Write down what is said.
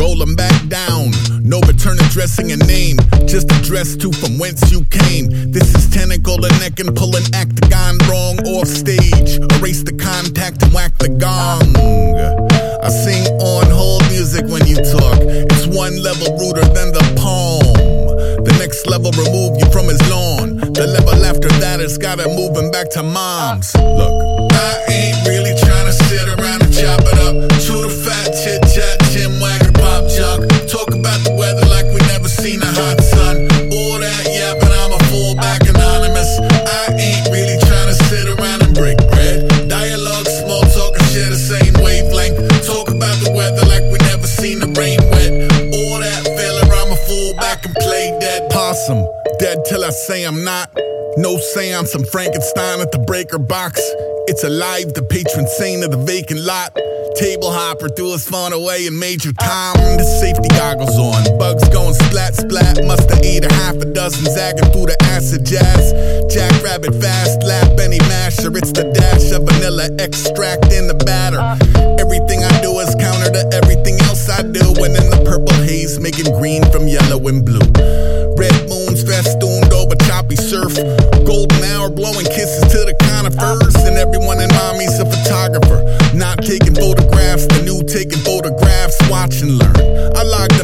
roll them back down. No return addressing a name, just address to from whence you came. This is tentacle the neck and pull an octagon wrong off stage. Erase the contact and whack the gong. I sing on hold music when you talk. It's one level ruder than the palm. The next level remove you from his lawn. The level after that has gotta move him back to mom's. Look, I ain't really trying to sit around and chop it up. Chew the fat, chit chat, chin wag and pop junk. Talk about the weather like we never seen a hot sun. All that yapping, I'm a fullback anonymous. I ain't really trying to sit around and break bread. Dialogue, small talk, and share the same wavelength. Talk about the weather like we never seen the rain wet. All that filler, I'm a fullback and play dead. Possum, dead till I say I'm not. No seance, I'm Frankenstein at the breaker box. It's alive, the patron saint of the vacant lot. Table hopper threw his phone away and Major Tom. The safety goggles on, bugs going splat splat. Musta ate a half a dozen, zagging through the acid jazz. Jackrabbit fast lap, any masher. It's the dash of vanilla extract in the batter. Everything I do is counter to everything else I do. And in the purple haze, making green from yellow and blue. Red moons festooned over choppy surf. Golden hour blowing kisses to the conifers. And everyone in mommy's a photographer. Not taking photographs, the new taking photographs. Watch and learn. I logged